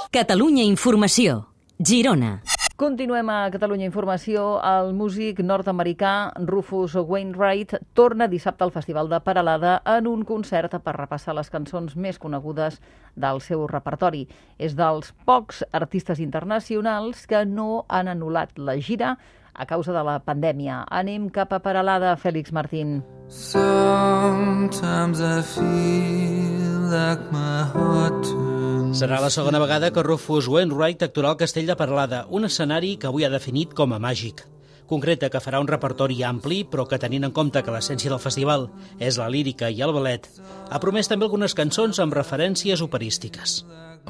Catalunya Informació, Girona. Continuem a Catalunya Informació. El músic nord-americà Rufus Wainwright torna dissabte al Festival de Peralada en un concert per repassar les cançons més conegudes del seu repertori. És dels pocs artistes internacionals que no han anul·lat la gira a causa de la pandèmia. Anem cap a Peralada, Fèlix Martín. Sometimes I feel like my heart turns. Serà la segona vegada que Rufus Wainwright actuarà al Castell de Peralada, un escenari que avui ha definit com a màgic. Concreta que farà un repertori ampli, però que tenint en compte que l'essència del festival és la lírica i el ballet, ha promès també algunes cançons amb referències operístiques.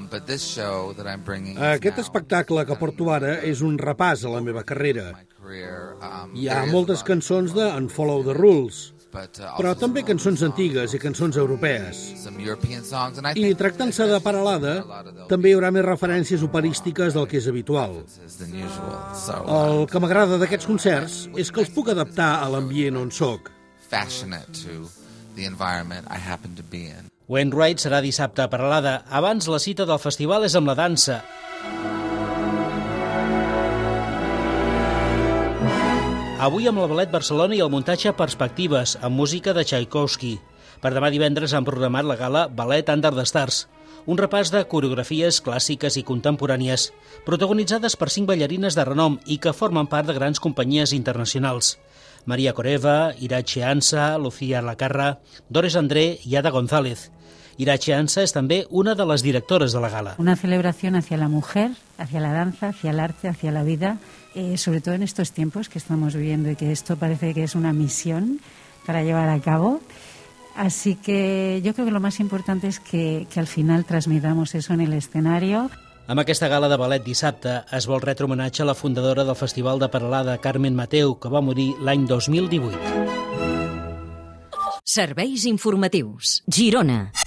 Aquest espectacle que porto ara és un repàs a la meva carrera. Hi ha moltes cançons de Unfollow the Rules, però també cançons antigues i cançons europees. I tractant-se de Peralada, també hi haurà més referències operístiques del que és habitual. El que m'agrada d'aquests concerts és que els puc adaptar a l'ambient on soc. Wainwright serà dissabte a Peralada. Abans, la cita del festival és amb la dansa. Avui amb el Ballet Barcelona i el muntatge Perspectives, amb música de Tchaikovsky. Per demà divendres han programat la gala Ballet Under the Stars, un repàs de coreografies clàssiques i contemporànies, protagonitzades per 5 ballarines de renom i que formen part de grans companyies internacionals. Maria Coreva, Irache Ansa, Lucía Lacarra, Doris André i Ada González. Irache Ansa és també una de les directores de la gala. Una celebración hacia la mujer, hacia la danza, hacia el arte, hacia la vida, sobre todo en estos tiempos que estamos viviendo y que esto parece que es una misión para llevar a cabo. Así que yo creo que lo más importante es que al final transmitamos eso en el escenario. Amb aquesta gala de ballet dissabte es vol retre homenatge a la fundadora del Festival de Peralada, Carmen Mateu, que va morir l'any 2018. Serveis informatius, Girona.